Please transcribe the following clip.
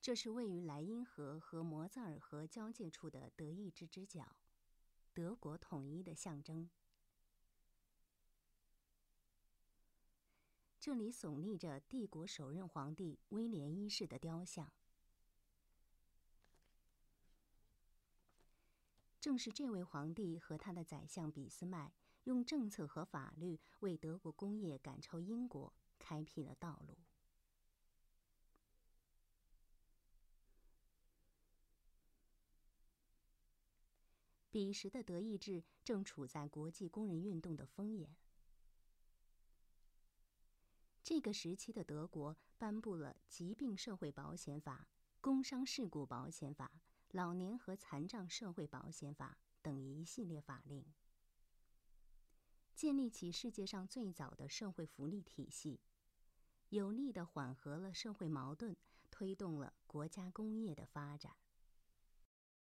这是位于莱茵河和摩泽尔河交界处的德意志之角，德国统一的象征。这里耸立着帝国首任皇帝威廉一世的雕像。正是这位皇帝和他的宰相俾斯麦用政策和法律为德国工业赶超英国开辟了道路。彼时的德意志正处在国际工人运动的风眼。这个时期的德国颁布了疾病社会保险法、工伤事故保险法、老年和残障社会保险法等一系列法令，建立起世界上最早的社会福利体系，有力地缓和了社会矛盾，推动了国家工业的发展。